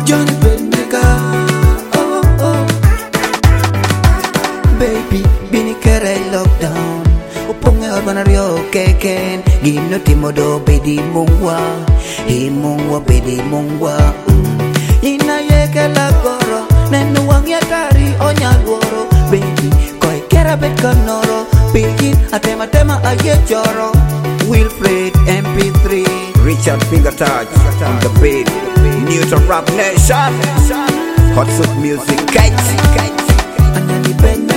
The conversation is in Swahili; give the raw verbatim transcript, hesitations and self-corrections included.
Johnny Benega. Oh oh. Baby, bini kere lockdown. Uponge abana rio keken. Gino timodo bedi mungwa. He mungwa bedi mungwa. Mm. Ina yeke la goro. Nenu wangi atari onyagoro. Baby, koi kera bet kanoro. Begin atema tema aye choro. Wilfred M P three, Richard Finger Touch on the beat. Newton Rap Nation, Hot Soup Music, Kite, Kite. Anani Ben